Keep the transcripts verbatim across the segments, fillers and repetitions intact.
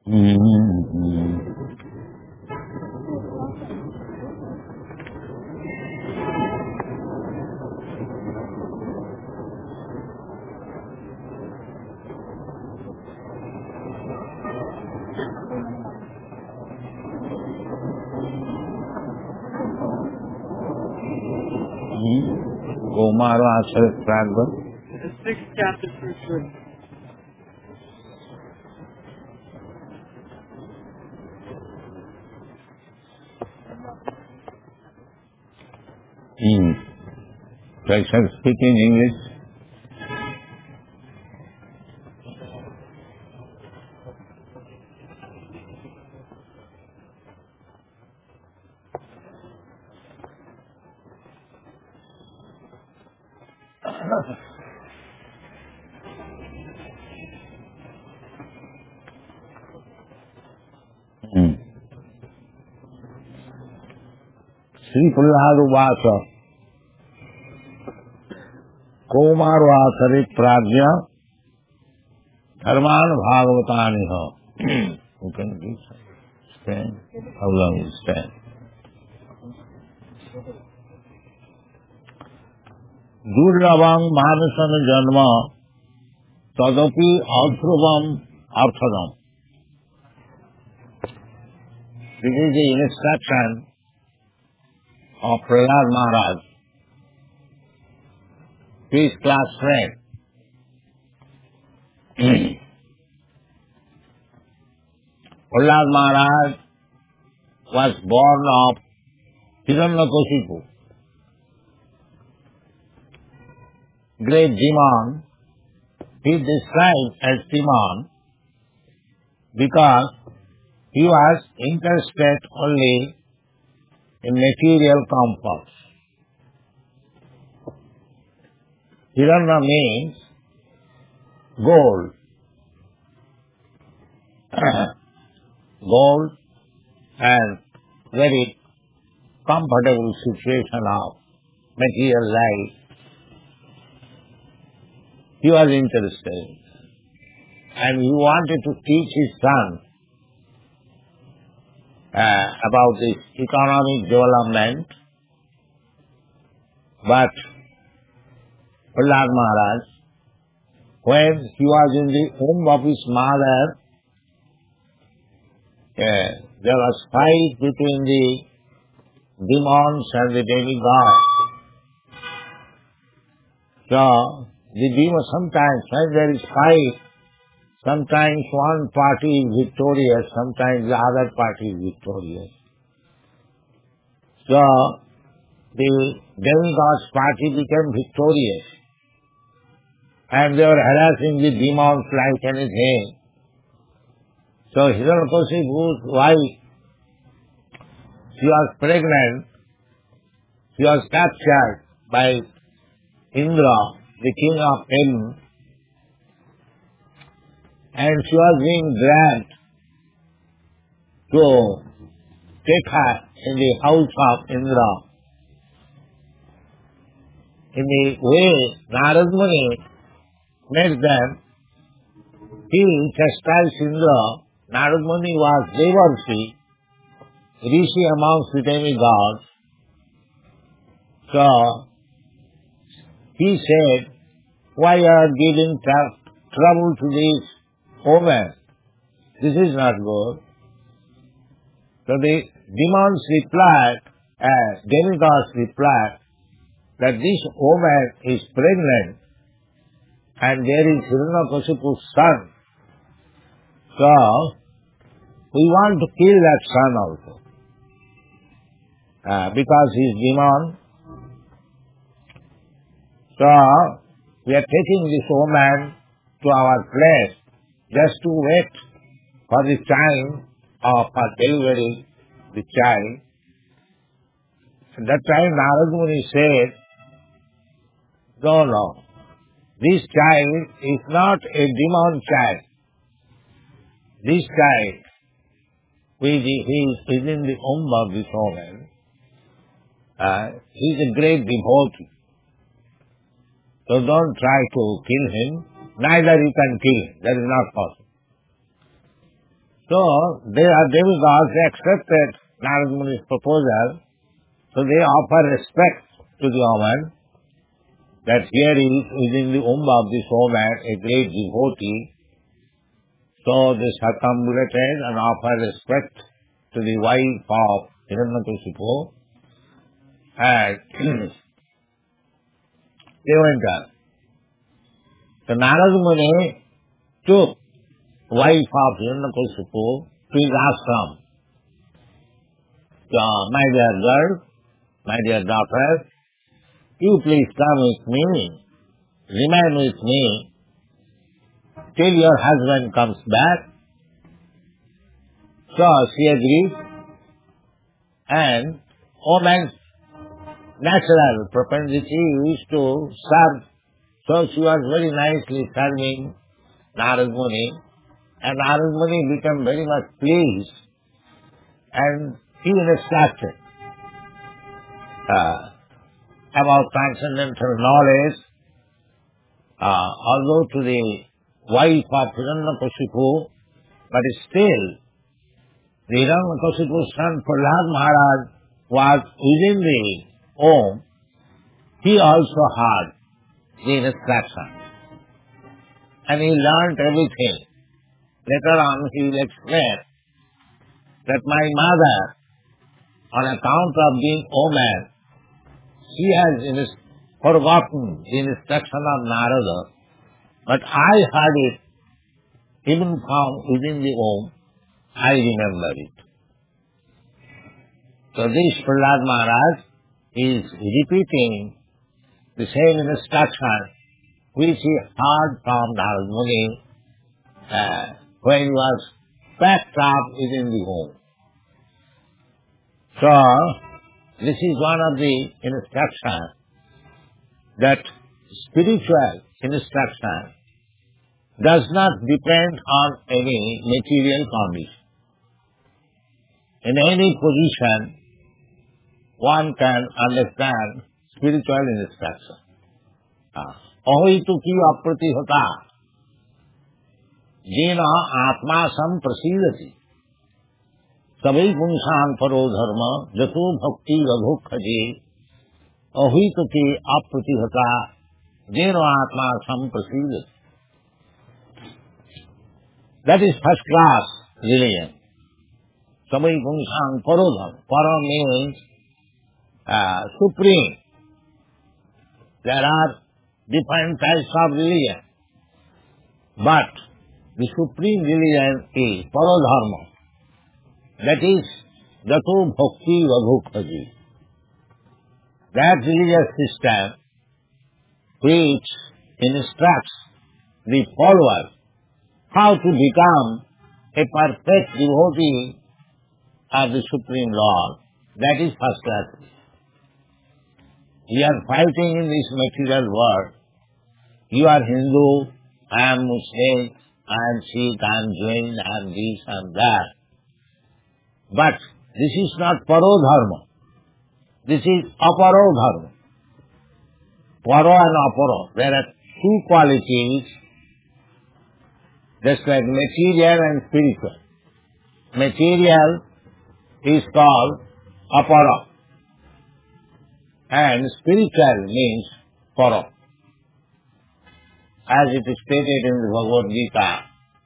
Mm-hmm. Gomaro Asharit Pragva. The sixth chapter, first verse. Hmm. So I shall speak in English. Hmm. Sri Prahlad Uvasa Komaro Asarit Pragya Dharman Bhagavatani Ho. You can do so. Stand. How long you stand? Durlavam Manasana Janma Tadapi Autruvam Arthadam. This is the instruction of Prahlad Maharaj to his class friend. Prahlad Maharaj was born of Hiranyakashipu, great demon. He is described as demon because he was interested only in material comforts. Hiranya means gold. Gold and very comfortable situation of material life. He was interested and he wanted to teach his son uh, about this economic development, but Prahlad Maharaj, when he was in the womb of his mother, uh, there was fight between the demons and the demigods. So, the demons sometimes, when there is fight, sometimes one party is victorious, sometimes the other party is victorious. So, the demigods party became victorious and they were harassing the demons like anything. So, Hiranyakashipu's wife, she was pregnant, she was captured by Indra, the king of heaven, and she was being dragged to take her in the house of Indra. In the way Narad Muni met them, he chastised Indra. Narad Muni was Devarshi, Rishi amongst the demigods. So, he said, why are you giving tra- trouble to this woman? This is not good. So the demons replied, uh, demigods replied, that this woman is pregnant and there is Hiranyakashipu's son. So, we want to kill that son also. Uh, because he is demon. So, we are taking this woman to our place just to wait for the time of her delivery, the child. At that time, Narad Muni said, no, no, this child is not a demon child. This child, which is, is in the womb of this woman, uh, he is a great devotee. So don't try to kill him, neither you can kill him. That is not possible. So they are demigods, they accepted Narada Muni's proposal, so they offer respect to the woman, that here is within the womb of this woman a great devotee. So they circumambulated and offered respect to the wife of Hiranyakashipu, and they went on. So Narada Muni took wife of Hiranyakashipu to his ashram. So, my dear girl, my dear daughter, you please come with me, remain with me till your husband comes back. So she agreed, and woman's natural propensity is to serve. So she was very nicely serving Narada Muni, and Narada Muni became very much pleased, and he instructed uh, about transcendental knowledge, uh, although to the wife of Hiranyakashipu, but still the Hiranyakashipu's son Prahlad Maharaj was within the Om. He also had the instructions, and he learned everything. Later on he will explain that my mother, on account of being woman, she has in- forgotten the instruction of Narada, but I heard it even from within the womb. I remember it. So this Prahlad Maharaj is repeating the same instruction which he heard from Narada Muni uh, when he was packed up within the womb. So this is one of the instructions, that spiritual instruction does not depend on any material condition. In any position, one can understand spiritual instruction. Ahoituki apratihata jena atma samprasidati sabai punsan paro dharma jato bhakti raghukhaji ahoituki apratihata jena atma samprasidati. That is first class religion. Sabai punsan paro dharma. Para means uh, supreme. There are different types of religion, but the supreme religion is Paradharma. That is Jato Bhakti Vaghukhaji. That religious system which instructs the followers how to become a perfect devotee of the Supreme Lord. That is first class. We are fighting in this material world. You are Hindu, I am Muslim, I am Sikh, I am Jain, I am this and that. But this is not Parodharma. This is Aparodharma. Paro and Aparo. There are two qualities, just like material and spiritual. Material is called Apara, and spiritual means Para. As it is stated in the Bhagavad Gita,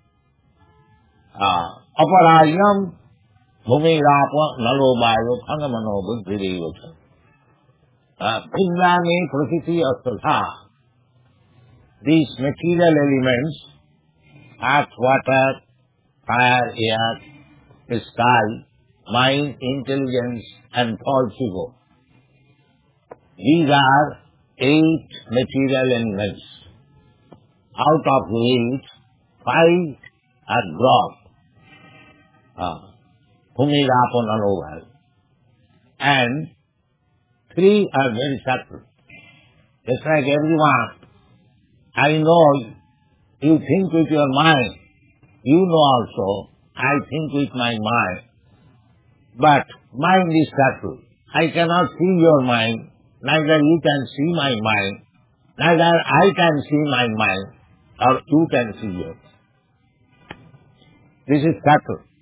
Aparayam bhumirapa nalo bayo khangamano buddhidevata Pindami prakriti asthatha. These material elements, earth, water, fire, air, sky, mind, intelligence, and false ego. These are eight material elements, out of which five are gross, Bhumirapo Naloval, and three are very subtle. Just like everyone, I know you think with your mind, you know also, I think with my mind, but mind is subtle. I cannot see your mind, neither you can see my mind, neither I can see my mind, or you can see yours. This is subtle.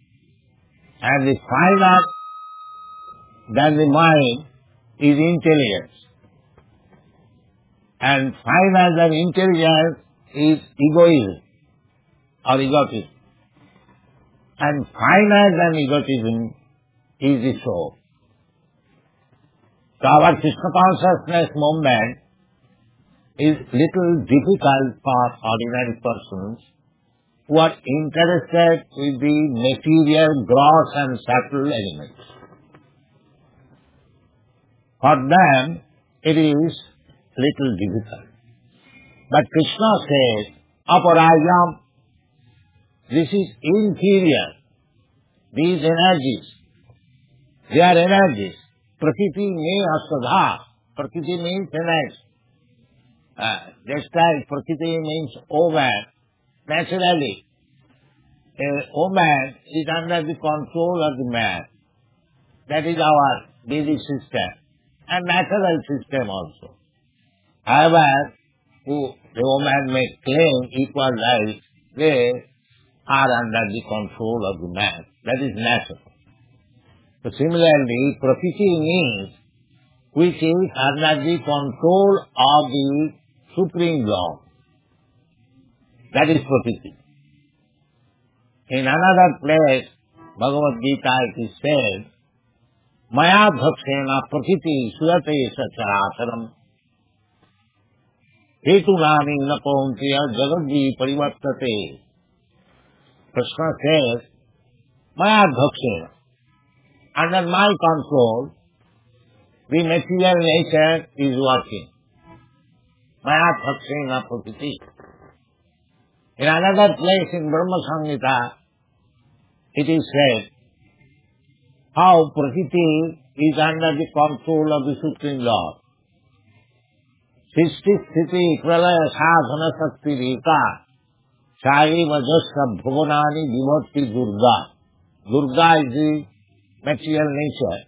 And the finer than the mind is intelligence. And finer than intelligence is egoism or egotism. And finer than egotism is the soul. So our Krishna consciousness movement is little difficult for ordinary persons who are interested with the material, gross and subtle elements. For them, it is little difficult. But Krishna says, aparayam, this is inferior. These energies, they are energies. Prakriti means aswadha. Prakriti means energy. Uh, just like Prakriti means woman. Naturally, a woman is under the control of the man. That is our basic system. And natural system also. However, who the woman may claim equal rights, they are under the control of the man. That is natural. So similarly, Prakriti means which is under the control of the Supreme Lord. That is Prakriti. In another place, Bhagavad Gita, it is said, Maya bhaksena prakriti suyate sacharacharam hetu nami napontiya jagadvi parivartate. Krishna says, Maya bhaksena, under my control, the material nature is working. Maya bhaksena prakriti. In another place in Brahma Samhita, it is said how Prakriti is under the control of the Supreme Lord. Sisti sthiti pralaya sadhana sakti rita chari vajasya bhuvanani vibhakti Durga. Durga is the material nature.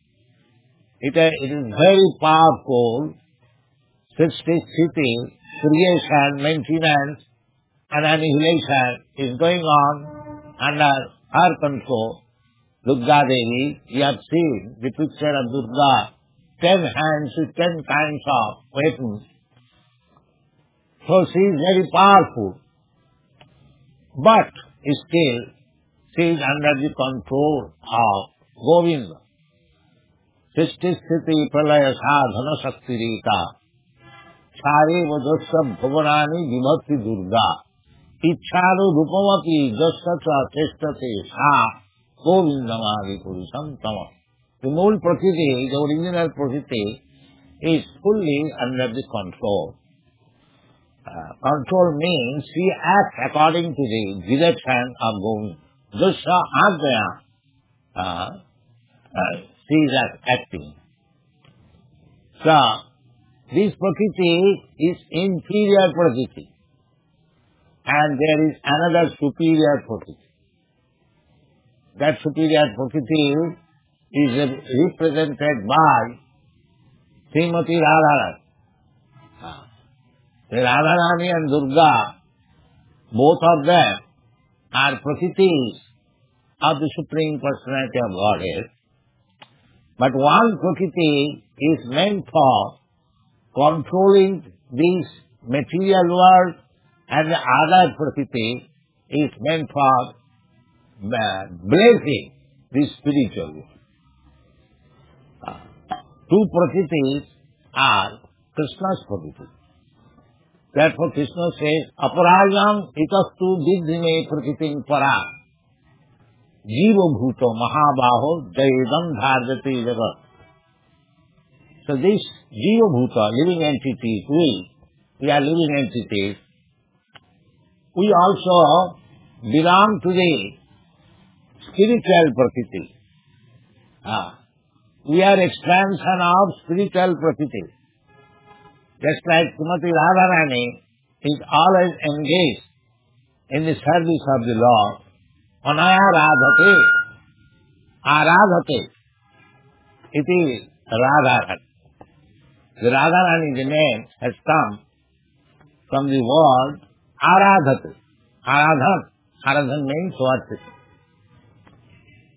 It, it is very powerful. Sisti sthiti, creation, maintenance, and annihilation is going on under her control. Durga Devi, we have seen the picture of Durga, ten hands with ten kinds of weapons. So she is very powerful. But still, she is under the control of Govinda. Sisti sthiti pralaya sadhana sakti rita chare vajasya bhavanani vibhakti Durga. Ichharo rupamati jasya testate sa govindamadi purusham tama. The whole Prakriti, the original Prakriti, is fully under the control. Uh, control means she acts according to the direction of Govinda. Jasya agya, uh, uh, she is acting. So, this Prakriti is inferior Prakriti. And there is another superior Prakriti. That superior Prakriti is represented by Srimati Radharani. Radharani and Durga, both of them are Prakritis of the Supreme Personality of Godhead. But one Prakriti is meant for controlling this material world, and the other Prakriti is meant for uh, blessing the spiritual world. Uh, two Prakritis are Krishna's Prakriti. Therefore Krishna says, Aparayam itastu vidhime prakritim para jiva bhuto mahabaho jayadam dharjati jagat. So this jiva bhuta, living entities, we, we are living entities, we also belong to the spiritual Prakriti. Ah. We are expansion of spiritual Prakriti. Just like Srimati Radharani is always engaged in the service of the Lord. Anaya Radhate, Aradhate, it is Radharani. The Radharani, the name, has come from the word Aradhate. Aradhan. Aradhan means worship.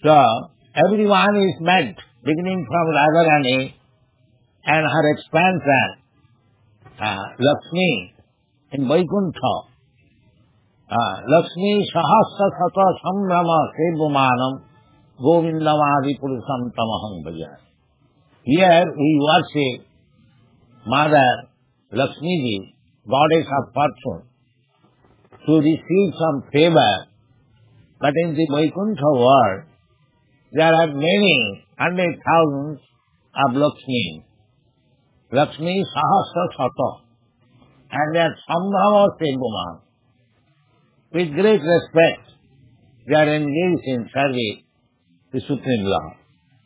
So, everyone is meant, beginning from Radharani and her expansion, uh, Lakshmi, in Vaikuntha. Uh, Lakshmi sahasra sata sambrama sevumanam govindamadi purusam tamaham bhajan. Here we worship Mother Lakshmi ji, goddess of fortune, to receive some favor. But in the Vaikuntha world, there are many hundred thousands of Lakshmi. Lakshmi sahasra sata. And they are sambhava sevuma. With great respect, they are engaged in service to Supreme Lord.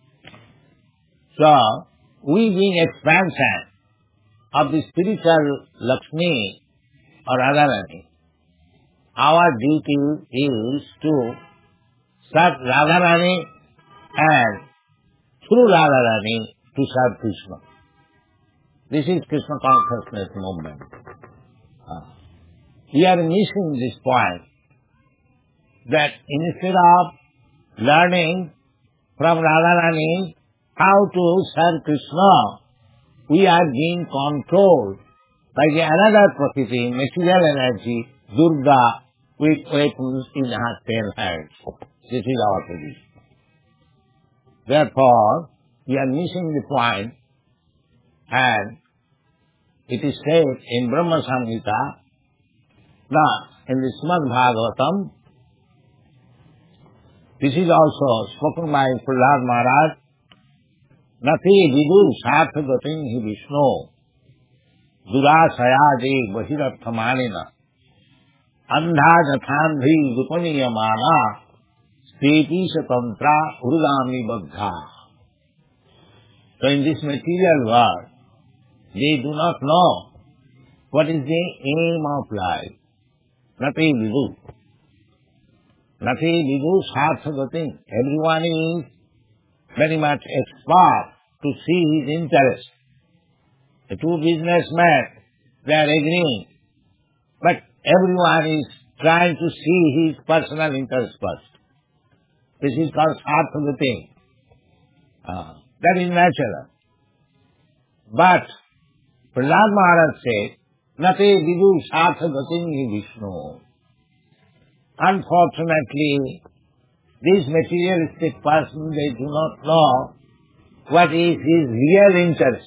So, we being expansion of the spiritual Lakshmi or Radharani, our duty is to serve Radharani and through Radharani to serve Krishna. This is Krishna consciousness movement. Uh, we are missing this point that instead of learning from Radharani how to serve Krishna, we are being controlled by the another Prakriti, material energy, Durga, with weapons in her ten hands. This is our position. Therefore, we are missing the point, and it is said in Brahma Samhita, that in the Srimad Bhagavatam, this is also spoken by Prahlad Maharaj, Nati vidu sartha gatin hi Vishnu, durasayade bahirarthamanina, andha jathandhi dupaniyamana, steti satantra urudami baddha. So in this material world, they do not know what is the aim of life. Nati vidu. Nati vidu sartha gatin. Everyone is very much expert to see his interest. The two businessmen, they are agreeing, but everyone is trying to see his personal interest first. This is called sarthagati. Uh, that is natural. But Prahlad Maharaj said, Nate vidu sarthagatin Vishnu. Unfortunately, this materialistic person, they do not know what is his real interest.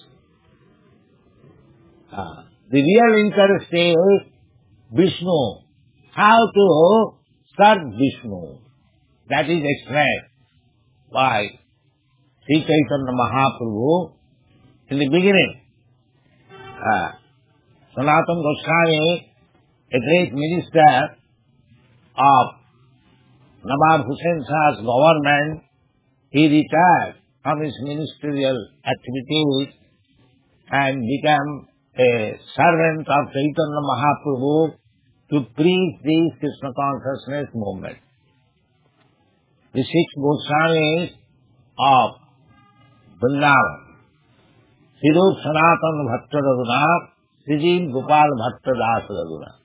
Uh, the real interest is Vishnu. How to serve Vishnu. That is explained by Sri Chaitanya Mahaprabhu in the beginning. Uh, Sanatana Goswami, a great minister of Nawab Hussain Shah's government, he retired from his ministerial activities and became a servant of Chaitanya Mahaprabhu to preach the Krishna consciousness movement. The six Goswamis of Vrindavan, Sirup Sanatana Bhatta Raghunath, Srijiv Gopal Bhatta Das Raghunath.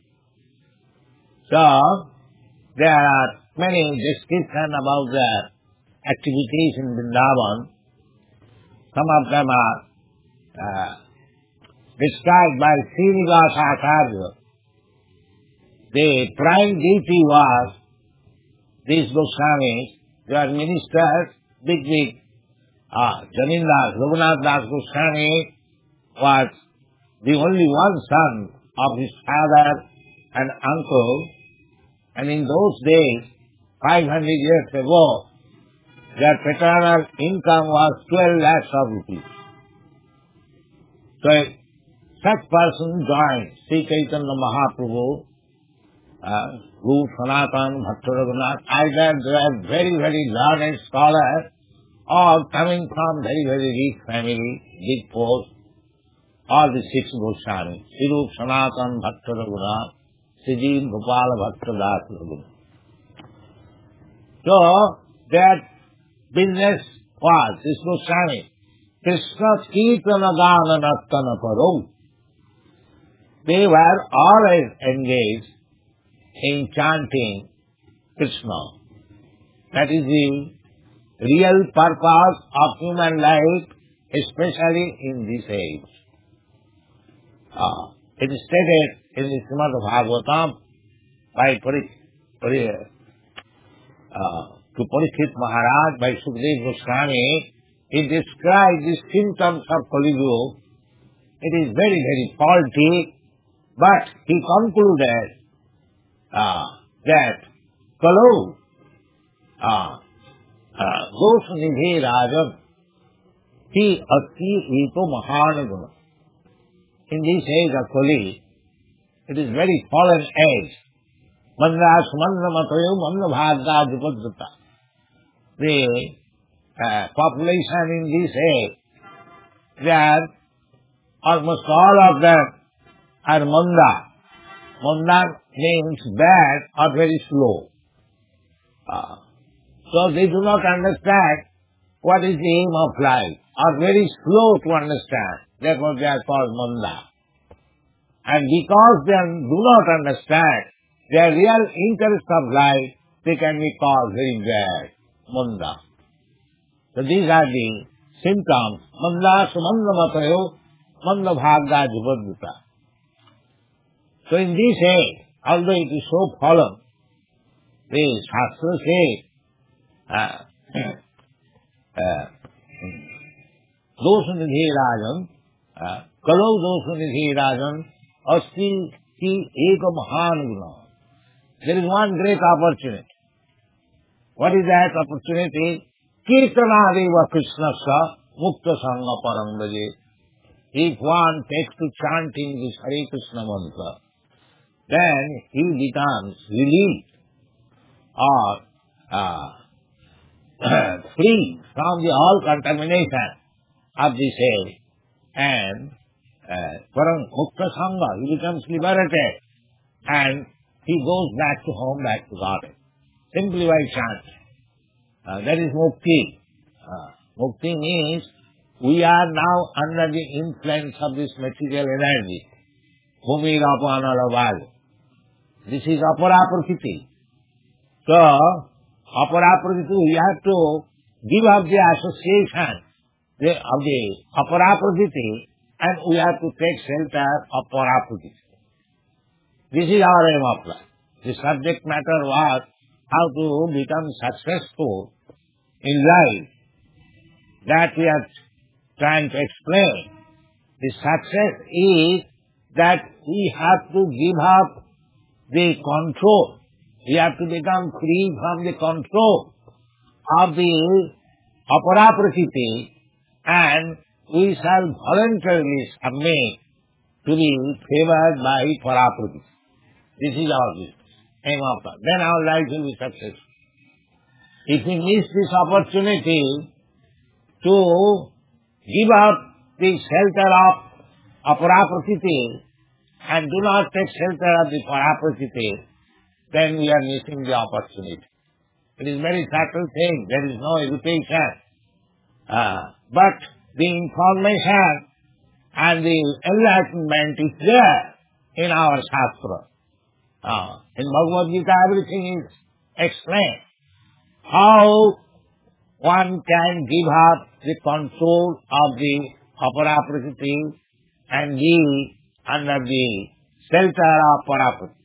So, there are many descriptions about their activities in Vrindavan. Some of them are uh, described by Srinivasa Acharya. The prime duty was these Goswamis, they are ministers, big, big, uh, Jamindar, Raghunath Das Goswami was the only one son of his father and uncle, and in those days, five hundred years ago, their paternal income was twelve lakhs of rupees. So, such person joined Sri Chaitanya Mahaprabhu, uh, Rup Sanatana Bhatta Raghunath, either they are very, very learned scholars or coming from very, very rich family, big post, all the six Goswamis, Sirup Sanatana Bhatta Raghunath, Srijiv Gopal Bhatta Das Raghunath. So, their business was, this Goswami, Krishna Kirtana Gana Nattana Paro. They were always engaged in chanting Krishna. That is the real purpose of human life, especially in this age. Uh, it is stated in the Srimad Bhagavatam by Pari, Pari, uh, to Parikshit Maharaj by Sukadeva Goswami. He described the symptoms of Kali Yuga. It is very, very faulty, but he concluded uh, that Kalu uh, uh, Gosnidhi Rajan Ti Ati Ito Mahanaguna. In this age of Kali, it is very fallen age. Manda Sumanda Matayo Manda Bhagda Dupadata. The uh, population in this age, they are almost all of them are Manda. Manda means bad or very slow. Uh, so they do not understand what is the aim of life, or very slow to understand. Therefore they are called Manda. And because they do not understand their real interest of life, they can be called very bad, Manda. So these are the symptoms. Manda Sumanda Matayo Manda Bhagda Jubadvita. So in this age, although it is so fallen, the Shastra says, uh, uh, Dosanidhi Rajan, uh, Kalau Dosanidhi Rajan, Asti Ki Eka Mahanaguna. There is one great opportunity. What is that opportunity? Kirtanadeva Krishnasa Mukta Sangha Parambaje. If one takes to chanting this Hare Krishna mantra, then he becomes relieved or uh, free from the all contamination of this age, and uh, Param Mukta Sangha, he becomes liberated, and he goes back to home, back to God. Simply by chanting. Uh, that is mukti. Uh, mukti means we are now under the influence of this material energy. Bhumi Rapana Lavali. This is Apara Prakriti. So, Apara Prakriti, we have to give up the association of the Apara Prakriti, and we have to take shelter of Para Prakriti. This is our aim of life. The subject matter was how to become successful in life. That we are trying to explain. The success is that we have to give up the control. We have to become free from the control of the Apara Prakriti, and we shall voluntarily submit to be favored by Para Prakriti. This is our business, aim of God. Then our life will be successful. If we miss this opportunity to give up the shelter of Apara Prakriti and do not take shelter of the Para Prakriti, then we are missing the opportunity. It is a very subtle thing. There is no education. Uh, but the information and the enlightenment is there in our Shastra. Uh, in Bhagavad Gita, everything is explained. How one can give up the control of the Apara Prakriti and be under the shelter of Para Prakriti.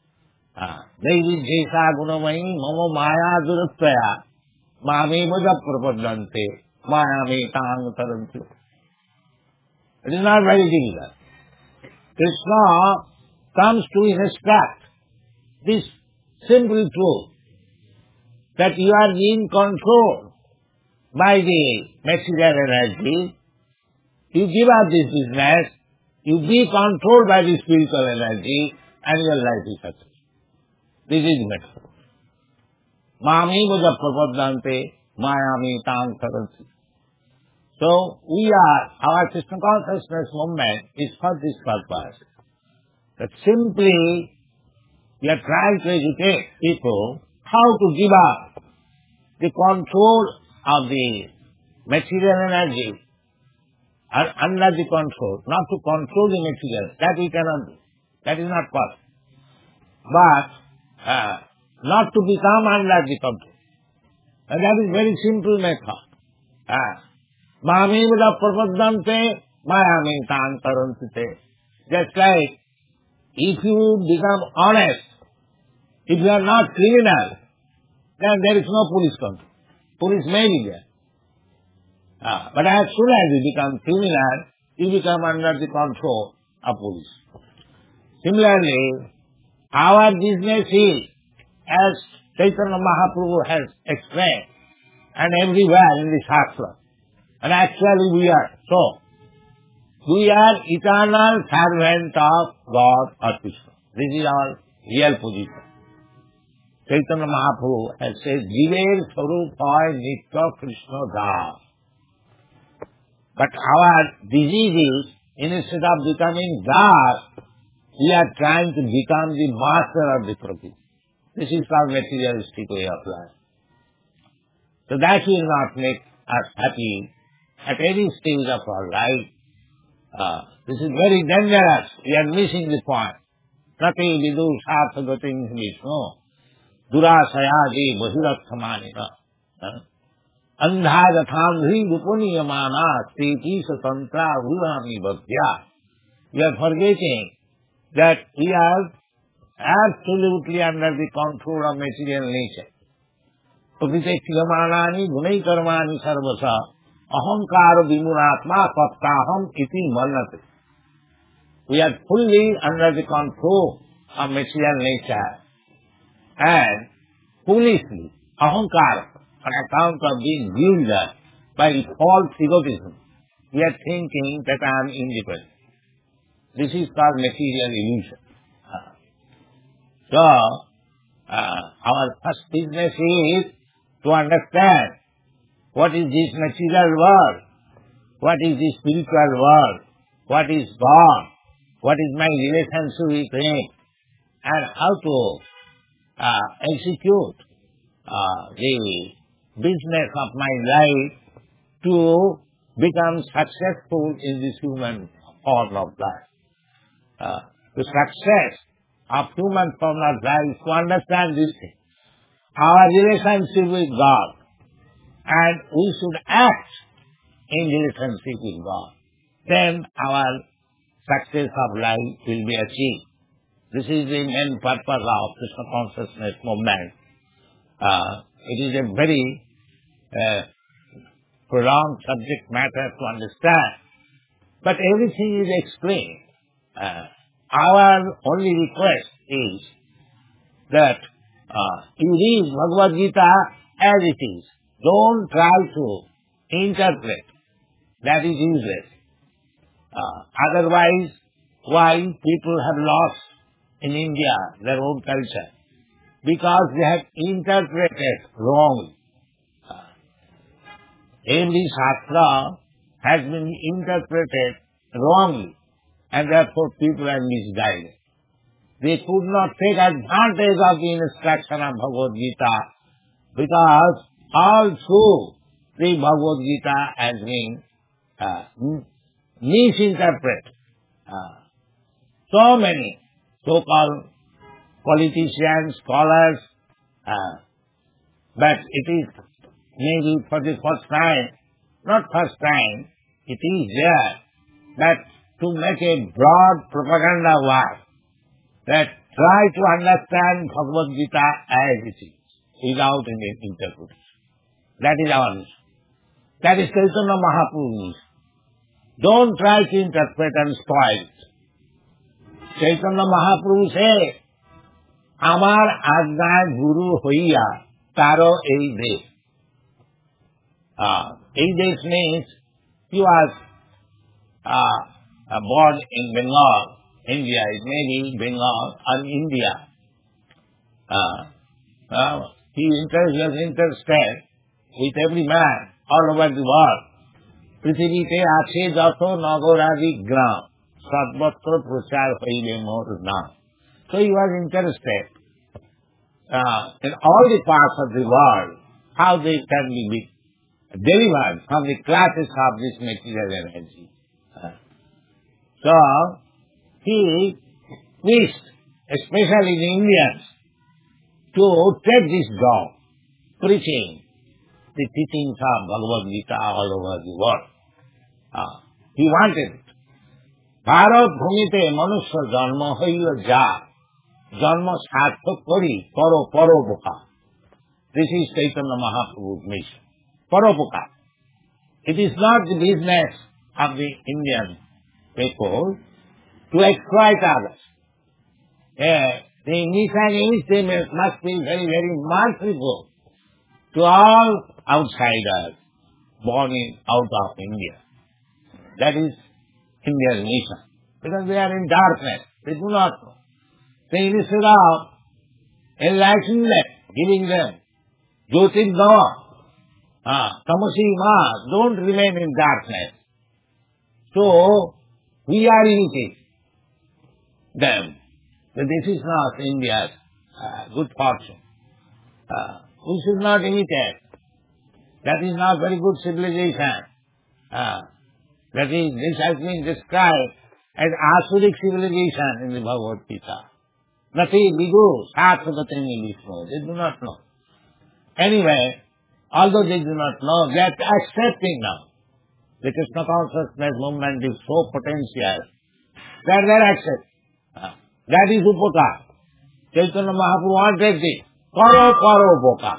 Devi Jesa Gunamai Mama Maya Durataya Mami Muja Prapadante Maya Me Tang Taranti. It is not very difficult. Krishna comes to instruct this simple truth that you are being controlled by the material energy. You give up this business, you be controlled by the spiritual energy, and your life is successful. This is the metaphor. Mami Muja Prapadante Mayami Tang Taranti. So we are, our Krishna consciousness movement is for this purpose. That simply we are trying to educate people how to give up the control of the material energy and under the control, not to control the material. That we cannot do. That is not possible. But uh, not to become under the control. And that is very simple method. Mamevada prapaddante mayametaṁ tarantite. Just like if you become honest, if you are not criminal, then there is no police control. Police may be there. Ah, but as soon as you become criminal, you become under the control of police. Similarly, our business is, as Chaitanya Mahaprabhu has explained, and everywhere in the Shastra, and actually we are so. We are eternal servant of God or Krishna. This is our real position. Chaitanya Mahaprabhu has said, Jiver Swarupa Nitya Krishna Das. But our disease is, instead of becoming Das, we are trying to become the master of the Prakriti. This is our materialistic way of life. So that will not make us happy at any stage of our life. Uh, this is very dangerous. We are missing the point. Nati vidu sartha gatim vishnu durasayadi bahirathamanina andha gathamhi vipuniyamana steti satantra hurami bhaktya. We are forgetting that we are absolutely under the control of material nature. Prakriti kriyamanani gunai karmani sarvasa ahankara vimunatma pattaham iti manati. We are fully under the control of material nature and foolishly, ahankara, on account of being bewildered by false egotism, we are thinking that I am independent. This is called material illusion. So, uh, our first business is to understand what is this material world, what is this spiritual world, what is God, what is my relationship with Him, and how to uh, execute uh, the business of my life to become successful in this human form of life. Uh, the success of human form of life is to understand this thing, our relationship with God, and we should act in relationship with God. Then our success of life will be achieved. This is the main purpose of Krishna consciousness movement. Uh, it is a very uh, prolonged subject matter to understand, but everything is explained. Uh, our only request is that uh, you read Bhagavad Gita as it is. Don't try to interpret. That is useless. Uh, otherwise, why people have lost in India their own culture? Because they have interpreted wrongly. Uh, every Shastra has been interpreted wrongly, and therefore people are misguided. They could not take advantage of the instruction of Bhagavad Gita because all through the Bhagavad Gita has been uh, misinterpreted. Uh, so many so-called politicians, scholars, uh, but it is maybe for the first time, not first time, it is there that to make a broad propaganda war, that try to understand Bhagavad Gita as it is, without any interpretation. That is our mission. That is Chaitanya Mahaprabhu's mission. Don't try to interpret and spoil it. Chaitanya Mahaprabhu says, Amar Ajna Guru Hoiya Taro Ei Desh. Uh, Ei Desh means he was uh, born in Bengal, India. It may be Bengal or India. Uh, uh, he was interested with every man all over the world. পৃথিবীতে আছে যত নগরাদি গ্রাম সর্বত্র প্রচার হইবে মোর নাম. So he was interested uh, in all the parts of the world, how they can be delivered from the classes of this material energy. Uh, so he wished, especially the Indians, to take this job, preaching, the teachings of Bhagavad Gita all over the world. Uh, he wanted it. Bharat bhumite manusya janma hoila ja, janma sarthak kari karo paropoka. This is Chaitanya Mahaprabhu's mission. Paropoka. It is not the business of the Indian people to exploit others. Yeah, the mission is they must be very, very merciful to all outsiders born in, out of India. That is India's mission. Because they are in darkness. They do not know. So instead of enlightening them, giving them Jyotirgama, ah, Tamasi Ma, don't remain in darkness. So, we are imitating them. But this is not India's uh, good fortune. Uh, we should not imitate. That is not very good civilization. Uh, that is, this has been described as Asuric civilization in the Bhagavad Gita. Nati Bidu, Satsavatini Vishnu. They do not know. Anyway, although they do not know, they are accepting now. The Krishna consciousness movement is so potential that they are accepting. Uh, that is upaka. Chaitanya Mahaprabhu wanted this. Karo karo upaka.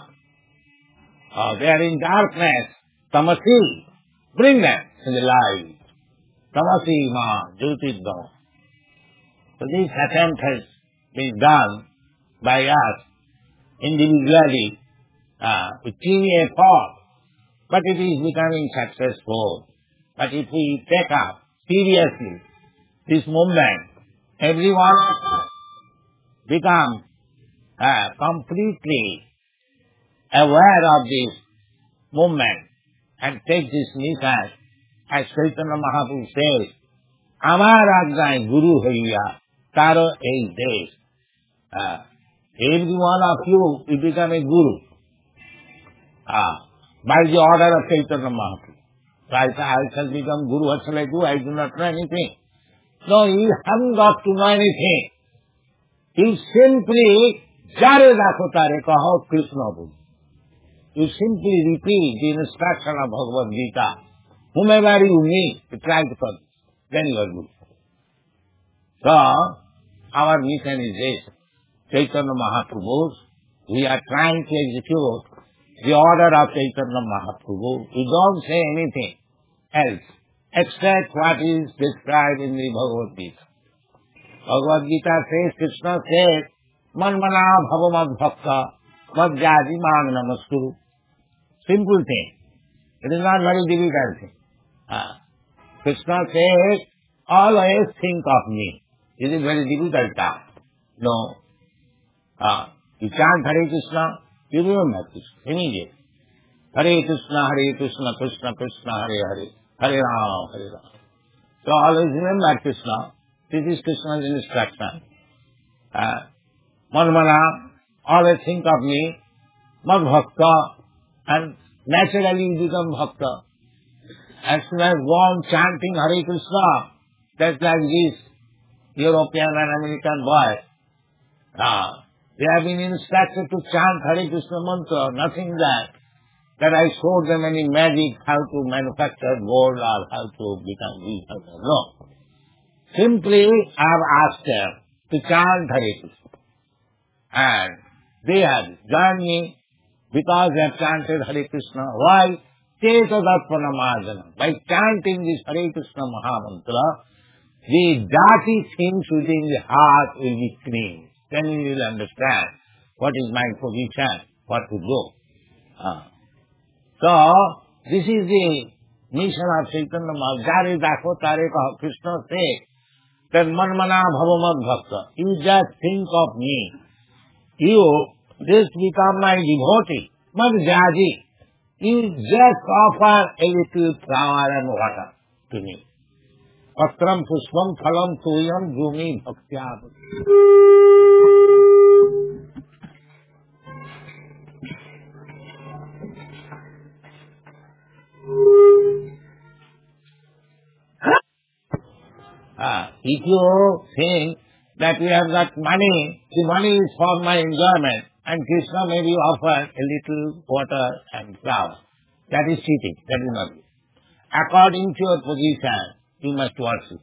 Uh, they are in darkness. Tamasi. Bring them in the light. Tamasi ma jyotirgama. So this attempt has been done by us individually uh, with teeny effort. But it is becoming successful. But if we take up seriously this movement, everyone becomes uh, completely aware of this movement and take this mission, as Chaitanya Mahaprabhu says, Amar Ajnai Guru Haiya, Taro Ei Desh. Uh, every one of you will become a guru uh, by the order of Chaitanya Mahaprabhu. So I, I shall become guru, what shall I do? I do not know anything. No, you haven't got to know anything. You simply, Jare Dakho Tare Kaho Krishna Bhud. You simply repeat the instruction of Bhagavad Gita. Whomever you meet, you try to follow. Then you are good. So, our mission is this. Chaitanya Mahaprabhu's, we are trying to execute the order of Chaitanya Mahaprabhu. We don't say anything else except what is described in the Bhagavad Gita. Bhagavad Gita says, Krishna says, Man mana bhavamad bhakta, mad jadi man namaskuru. Simple thing. It is not very difficult thing. Ah. Krishna says, always think of me. Is it very difficult task? No. Ah. You chant Hare Krishna, you remember Krishna immediately. Hare Krishna, Hare Krishna, Krishna Krishna, Hare Hare, Hare Rama, Hare Rama. So always remember Krishna. This is Krishna's instruction. Uh, Manmana, always think of me. Mad Bhakta, and naturally you become Bhakta. As soon as one chanting Hare Krishna, that's like this European and American boy. Uh, they have been instructed to chant Hare Krishna mantra, nothing that. That I showed them any magic, how to manufacture gold or how to become this or that. No. Simply I have asked them to chant Hare Krishna. And they have joined me because they have chanted Hare Krishna. Why? Cheta Darpana Marjana. By chanting this Hare Krishna Mahamantra, the dirty things within the heart will be cleansed. Then you will understand what is my position, what to do. Uh. So, this is the mission of Chaitanya Mahaprabhu. Jare Dakho Tare Kaho. Krishna says that Manmana Bhavamad Bhakta. You just think of me. You just become my devotee. Mad Jaji. You just offer a little flower and water to me. Patram Pushpam Phalam Tuyam Jumi Bhaktya. Ah, if you think that you have got money, the money is for my enjoyment, I and Krishna may be offered a little water and flower. That is cheating. That is not good. According to your position, you must worship.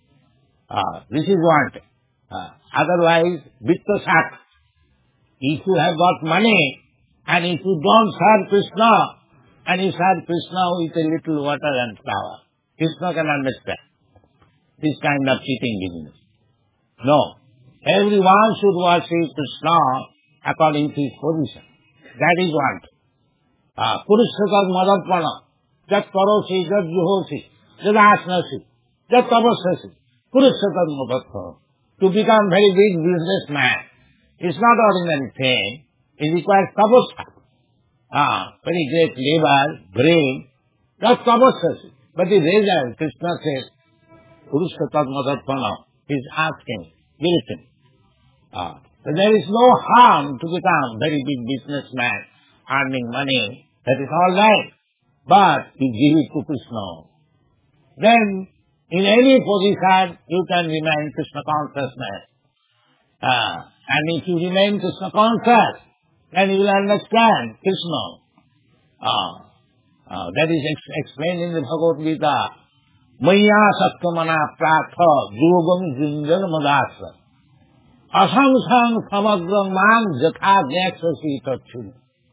Uh, this is wanted. Uh, otherwise, Vitta Sak. If you have got money, and if you don't serve Krishna, and you serve Krishna with a little water and flower, Krishna can understand this kind of cheating business. No. Everyone should worship Krishna according to his position. That is what. Uh, Purushatat Madapana, Jat Karosi, Jat Juhosi, Jat Asnasi, Jat Tapasasi, Purushatat Madapana. To become very big businessman is not ordinary thing. It requires tapasya. Ah, very great labor, brain, Jat Tapasasi. But the result, Krishna says, Purushatat Madapana is asking, give it to me. Ah, so there is no harm to become very big businessman, earning money. That is all right. But you give it to Krishna. Then, in any position, you can remain Krishna consciousness. Ah, and if you remain Krishna conscious, then you will understand Krishna. Ah, ah, that is ex- explained in the Bhagavad Gita. Maya satkamana pratha yogam junjan madasa. Asamsang samagrang man jatha jaksasi tatchuni.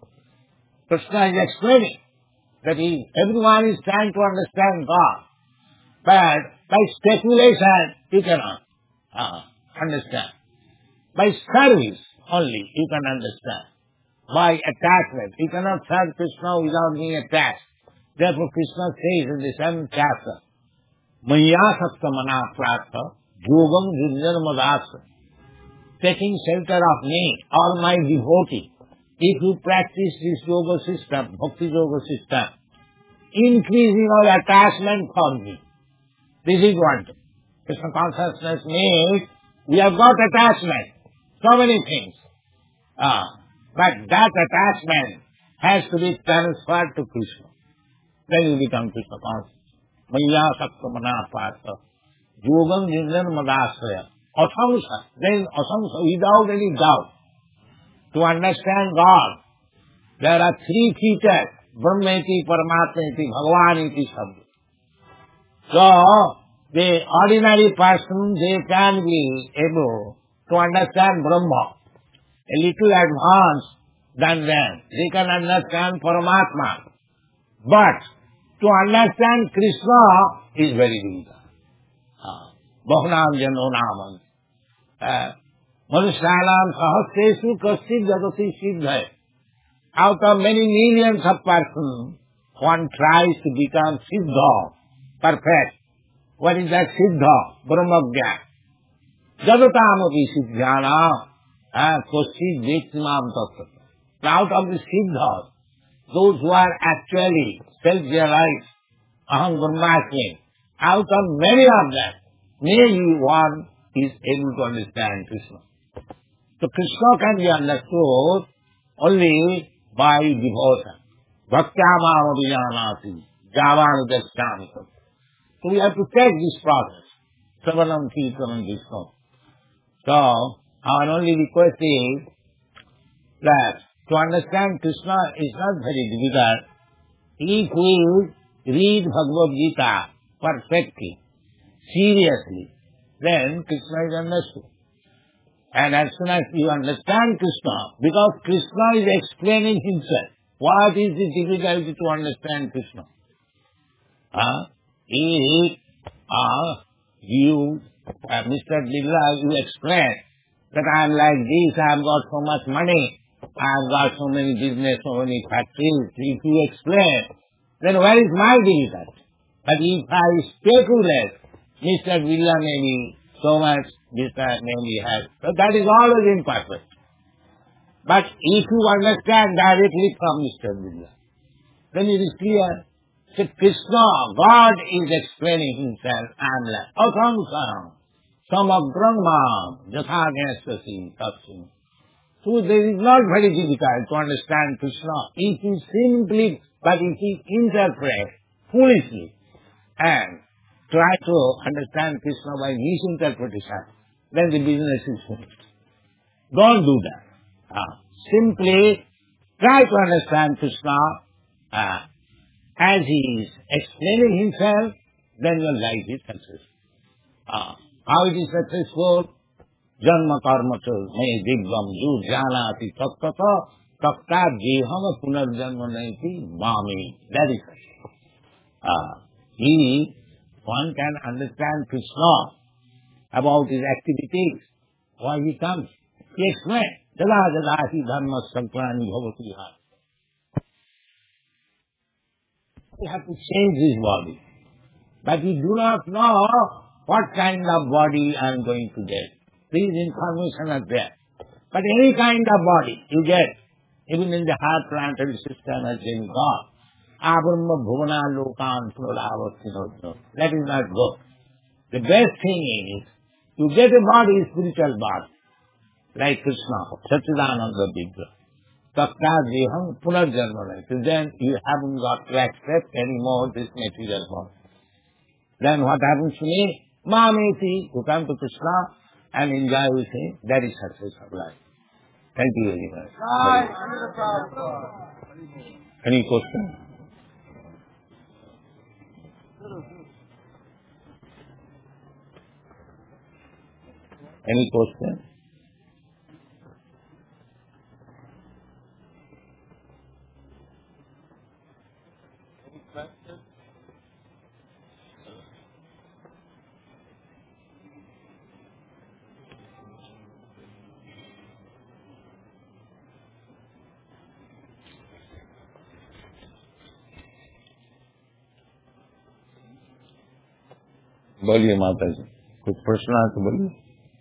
Krishna is explaining that he, everyone is trying to understand God. But by speculation, you cannot uh, understand. By service only, you can understand. By attachment, you cannot serve Krishna without being attached. Therefore, Krishna says in the seventh chapter, Maya satkamana pratha yogam junjan madasa. Taking shelter of me, or my devotee, if you practice this yoga system, bhakti yoga system, increasing your attachment for me. This is what Krishna consciousness means. We have got attachment, so many things. Ah, but that attachment has to be transferred to Krishna. Then you become Krishna conscious. Maya satkamana pratha yogam junjan madasraya. Asamsa, then asamsa, without any doubt. To understand God, there are three features, Brahmeti, Paramatmeti, Bhagavaniti Sabda. So, the ordinary person, they can be able to understand Brahma a little advanced than them. They can understand Paramatma. But, to understand Krishna is very difficult. Bahnam jano naman. Manushalam sahasresu kaschid jagati siddha. Out of many millions of persons, one tries to become siddha, perfect. What is that siddha? Brahmagyan. Jagatamati siddhyana, kaschid vektimam tattva. Out of the siddhas, those who are actually self-realized, aham brahmasmi, out of many of them, maybe one is able to understand Krishna. So Krishna can be understood only by devotion. Bhaktyamam abhijanati, javanudashyami. So we have to take this process. Savanam Kirtanam Krishna. So our only request is that to understand Krishna is not very difficult. If we read Bhagavad Gita perfectly, seriously, then Krishna is understood. And as soon as you understand Krishna, because Krishna is explaining himself, what is the difficulty to understand Krishna? Uh, if uh, you, uh, Mister Lilla, you explain that I am like this, I have got so much money, I have got so many business, so many factories, if you explain, then where is my difficulty? But if I speculate, Mister Villa may be so much, Mister may be has. So that is always imperfect. But if you understand directly from Mister Villa, then it is clear that Krishna, God is explaining himself, I am like, Asamsam, Samagrangma, Jathagnesasi, Tatsim. So there is not very difficult to understand Krishna if you simply, but if you interpret foolishly and try to understand Krishna by misinterpretation, then the business is finished. Don't do that. Ah. Simply try to understand Krishna uh, as he is explaining himself, then your life is successful. Uh, how it is successful? Janma karma cha may digvam ju janati tattata takta jeham punarjanma naiti mami. That is successful. Uh, he, one can understand Krishna about his activities, why he comes. He explains, jada jada hi dharma sankrani bhavati ha. We have to change his body. But we do not know what kind of body I am going to get. These information are there. But any kind of body you get, even in the heart planetary system has been God. Abrahma bhuvana lokan pradavatinodno. That is not good. The best thing is to get a body, spiritual body, like Krishna, Satchidananda Vigraha. Takta jeham punarjanma. Then you haven't got to accept anymore this material body. Then what happens to me? Mameti, you come to Krishna and enjoy with him. That is success of life. Thank you very much. Any question? Any question? बोलिए माता जी, कुछ प्रश्न है तो बोलिए.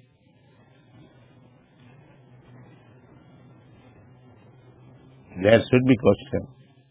There should be question.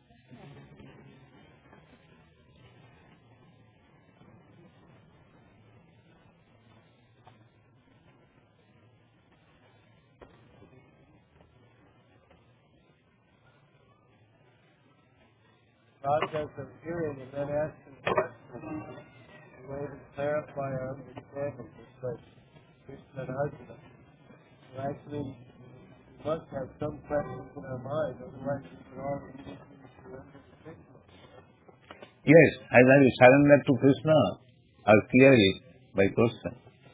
God does a hearing and then asks him questions. A way to clarify our understanding, just like Krishna and Arjuna. So actually, we must have some questions in our mind, otherwise we can all immediately surrender to Krishna. Yes, either you surrender to Krishna or clear it by question.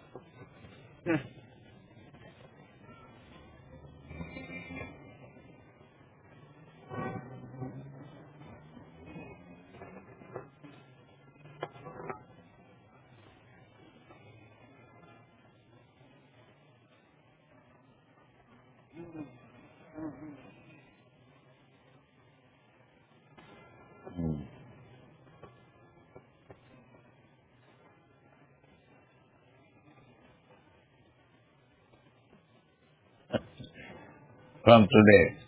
Hmm. From today.